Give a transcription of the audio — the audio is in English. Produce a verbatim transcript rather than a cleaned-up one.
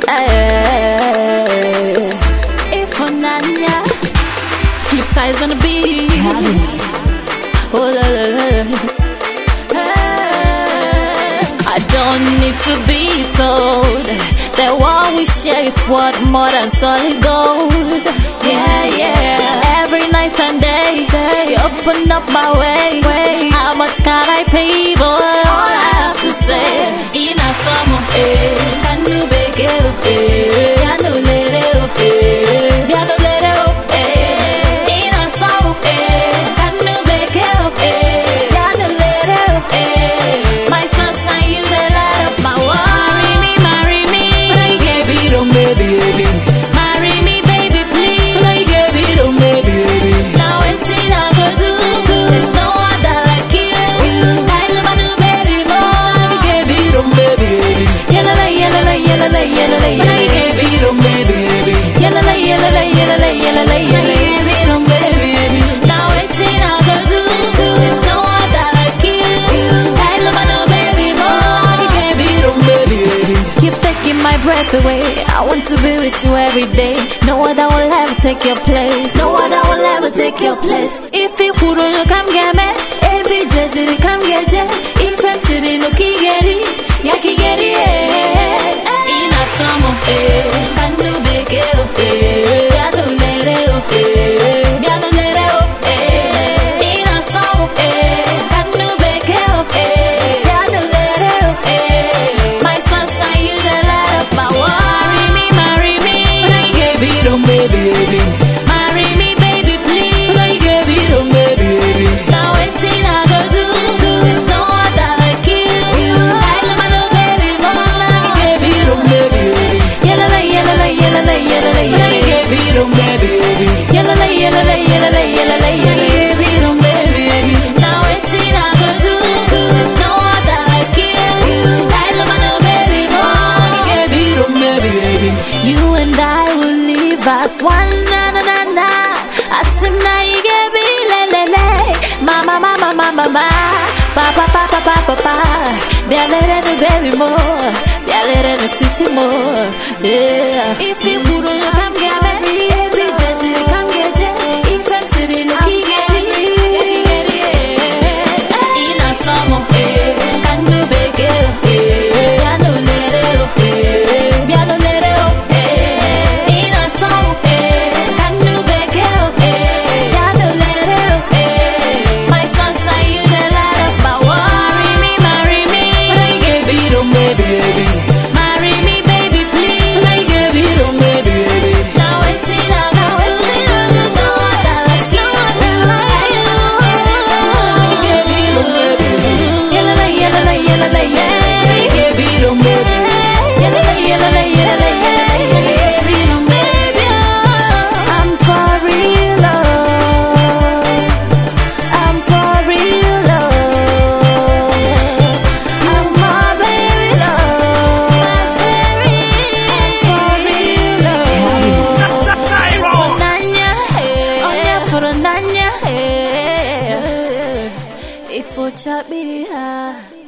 Hey, if Nanya flip ties on the beat. Oh la la la. Hey, I don't need to be told that what we share is worth more than solid gold. Yeah, yeah. Every night and day, you open up my way. How much can I pay? Boy, all I have to say, in a summer, eh, can you bake it, eh, can you let it, eh, can you let it, eh, in a summer, eh, can you bake it, eh, can you let it, eh, my sunshine, you the light up my world. Marry me, marry me, I get beat on baby, baby. Marry me, baby, please, I get beat on baby, baby. Now it's in I go do, do. There's no other like you. I love my new baby boy. I get beat on baby, baby. Yalla la, yalla la, yalla la, yalla la, yalla. I get beat on baby, baby. Yalla la, yalla la, yalla la, yalla la, yalla. I get beat on baby, baby. Now it's in I go do, do. There's no other like you. I love my new baby boy. I get beat on baby, baby. You've taken my breath away. I want to be with you every day. No one will ever take your place. No one will ever take your place. If you couldn't, you come get me. Every Jesse, come get you. If I'm sitting, no kigeri, yaki geri, eh. In a summer, eh. Can you bake it, eh? Can you let it, eh? Can you let it, eh? In a summer, eh. Can you bake it, eh? Can you let it, eh? My sunshine, you the light up my world. Marry me, marry me, I get beat on baby, baby. Marry me, baby, please, I get beat on baby, baby. Now it's in I go do, do. There's no other like you. I love my little baby boy. I get beat on baby, baby. Yalla la, yalla la, yalla la, yalla la, yalla. I get beat on baby, baby. Yalla la, yalla la, yalla la, yalla la, yalla. I get beat on baby, baby. Now it's in I go do, do. There's no other like you. I love my little baby boy. I get beat on baby, baby. You and I will live as one, na na na na. Asim na igebi le le le. Mama mama mama mama. Pa pa pa pa pa pa pa. Bialere the baby more. Bialere the sweetie more. Yeah. If you couldn't, you come get me. Every Jesse, come get you. If I'm sitting, no kigeri, kigeri, eh. In a summer, eh. Can you bake it, eh? Can you let it, eh? Can you let it, eh? In a summer, eh. Can you bake it, eh? Can you let it, eh? My sunshine, you the light up my world. Marry me, marry me, I get beat on baby, baby. Marry me, baby, please, I get beat on baby, baby. Now it's in I go do, there's no other like you. I get beat on baby, baby. Yalla la, yalla la, yalla la, yeah. I get beat on baby. Yalla la, yalla la, yalla la, yeah. I get beat on baby. I'm for real love. I'm for real love. I'm for baby love. My sherry. I'm for real love. Tyrone. Nanya, eh. Oh yeah, for the Nanya, eh. If you chat me, ah.